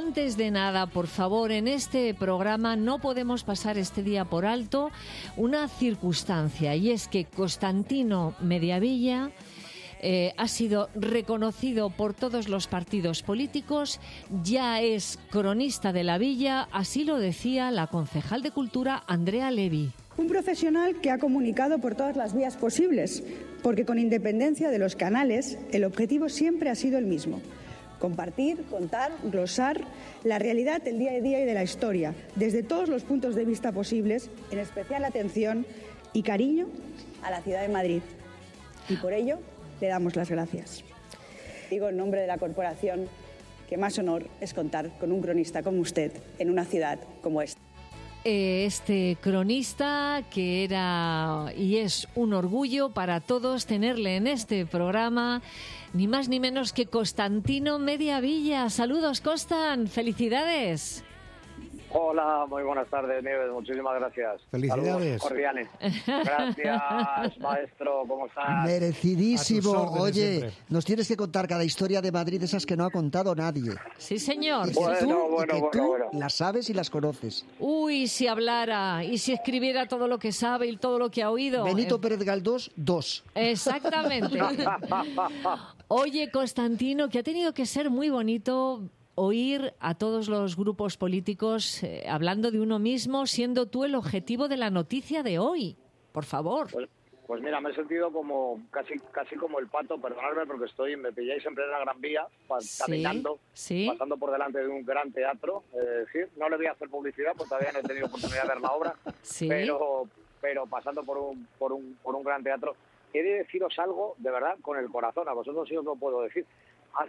antes de nada, por favor, en este programa no podemos pasar este día por alto una circunstancia, y es que Constantino Mediavilla ha sido reconocido por todos los partidos políticos, ya es cronista de la villa, así lo decía la concejal de Cultura, Andrea Levy. Un profesional que ha comunicado por todas las vías posibles, porque con independencia de los canales, el objetivo siempre ha sido el mismo: compartir, contar, glosar la realidad del día a día y de la historia, desde todos los puntos de vista posibles, en especial atención y cariño a la ciudad de Madrid. Y por ello le damos las gracias. Digo en nombre de la corporación que más honor es contar con un cronista como usted en una ciudad como esta. Este cronista que era y es un orgullo para todos tenerle en este programa, ni más ni menos que Constantino Mediavilla. Saludos, Constan, felicidades. Hola, muy buenas tardes, Nieves, muchísimas gracias. Felicidades. Saludos cordiales. Gracias, maestro, ¿cómo estás? Merecidísimo. Oye, siempre. nos tienes que contar cada historia de Madrid, esas que no ha contado nadie. Sí, señor. Y que Bueno. tú las sabes y las conoces. Uy, si hablara y si escribiera todo lo que sabe y todo lo que ha oído. Benito Pérez Galdós, 2. Exactamente. Oye, Constantino, que ha tenido que ser muy bonito oír a todos los grupos políticos hablando de uno mismo, siendo tú el objetivo de la noticia de hoy. Por favor. Pues mira, me he sentido como casi como el pato, perdonadme porque me pilláis en plena Gran Vía, caminando, sí. pasando por delante de un gran teatro. No le voy a hacer publicidad porque todavía no he tenido oportunidad de ver la obra, Sí. pero pasando por un gran teatro. He de deciros algo, de verdad, con el corazón, a vosotros sí os lo puedo decir. Ha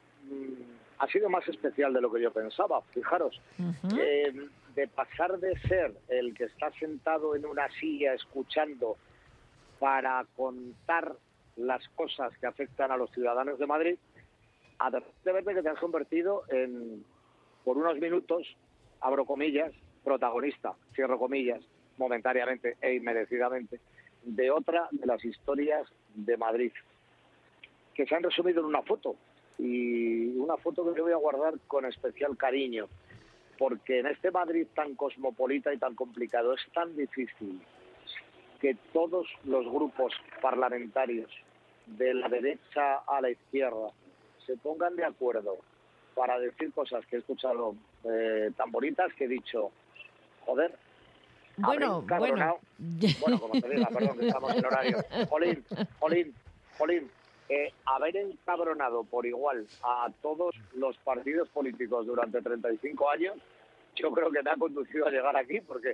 sido más especial de lo que yo pensaba, fijaros. De pasar de ser el que está sentado en una silla escuchando para contar las cosas que afectan a los ciudadanos de Madrid, a de verte que te has convertido en, por unos minutos, abro comillas, protagonista, cierro comillas, momentáneamente e inmerecidamente, de otra de las historias de Madrid, que se han resumido en una foto. Y una foto que yo voy a guardar con especial cariño, porque en este Madrid tan cosmopolita y tan complicado es tan difícil que todos los grupos parlamentarios, de la derecha a la izquierda, se pongan de acuerdo para decir cosas que he escuchado tan bonitas que he dicho, joder, Bueno. Bueno, como te diga, perdón, que estamos en horario. Jolín. Haber encabronado por igual a todos los partidos políticos durante 35 años, yo creo que me ha conducido a llegar aquí, porque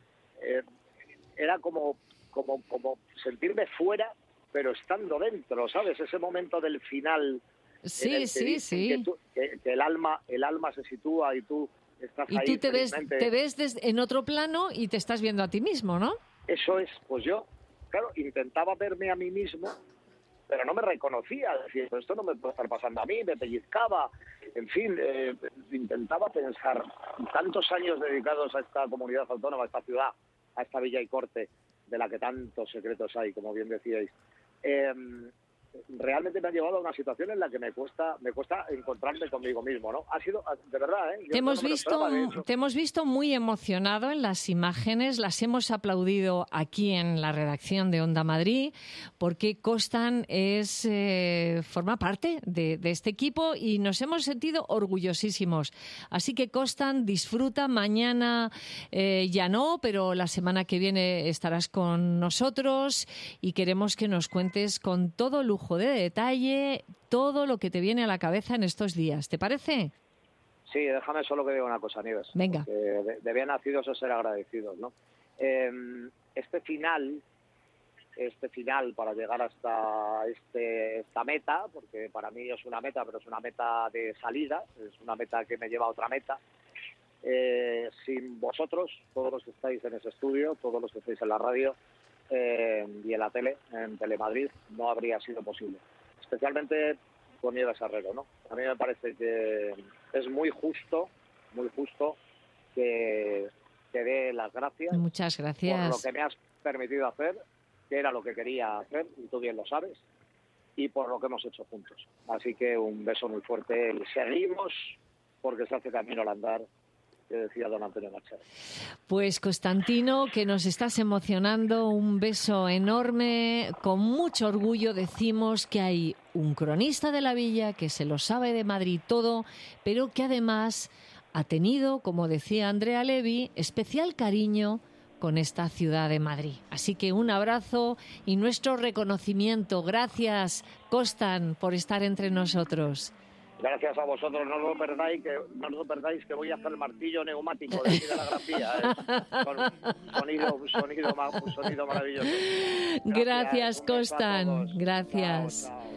era como sentirme fuera, pero estando dentro, ¿sabes? Ese momento del final. Sí. Que el alma se sitúa y tú estás Y ahí. tú te ves en otro plano y te estás viendo a ti mismo, ¿no? Eso es, pues yo, claro, intentaba verme a mí mismo, pero no me reconocía, decía, pues esto no me puede estar pasando a mí, me pellizcaba, en fin, intentaba pensar, tantos años dedicados a esta comunidad autónoma, a esta ciudad, a esta villa y corte, de la que tantos secretos hay, como bien decíais, realmente me ha llevado a una situación en la que me cuesta encontrarme conmigo mismo, ¿no? Ha sido, de verdad, Te hemos visto muy emocionado en las imágenes, las hemos aplaudido aquí en la redacción de Onda Madrid, porque Constan forma parte de este equipo y nos hemos sentido orgullosísimos. Así que Constan, disfruta, mañana ya no, pero la semana que viene estarás con nosotros y queremos que nos cuentes con todo lujo de detalle todo lo que te viene a la cabeza en estos días. ¿Te parece? Sí, déjame solo que diga una cosa, Nieves. Venga. De bien nacidos es ser agradecidos, ¿no? Este final para llegar hasta esta meta, porque para mí es una meta, pero es una meta de salida, es una meta que me lleva a otra meta. Sin vosotros, todos los que estáis en ese estudio, todos los que estáis en la radio, y en la tele, en Telemadrid, no habría sido posible. Especialmente con Nieves Herrero, ¿no? A mí me parece que es muy justo que te dé las gracias. Muchas gracias. Por lo que me has permitido hacer, que era lo que quería hacer, y tú bien lo sabes, y por lo que hemos hecho juntos. Así que un beso muy fuerte. porque se hace camino al andar, que decía don Antonio Machado. Pues Constantino, que nos estás emocionando, un beso enorme. Con mucho orgullo decimos que hay un cronista de la villa que se lo sabe de Madrid todo, pero que además ha tenido, como decía Andrea Levy, especial cariño con esta ciudad de Madrid. Así que un abrazo y nuestro reconocimiento. Gracias, Costan, por estar entre nosotros. Gracias a vosotros, no os lo perdáis, que voy a hacer el martillo neumático de aquí de la Gran Vía, con un sonido maravilloso. Gracias, Costan. Gracias. Chao, chao.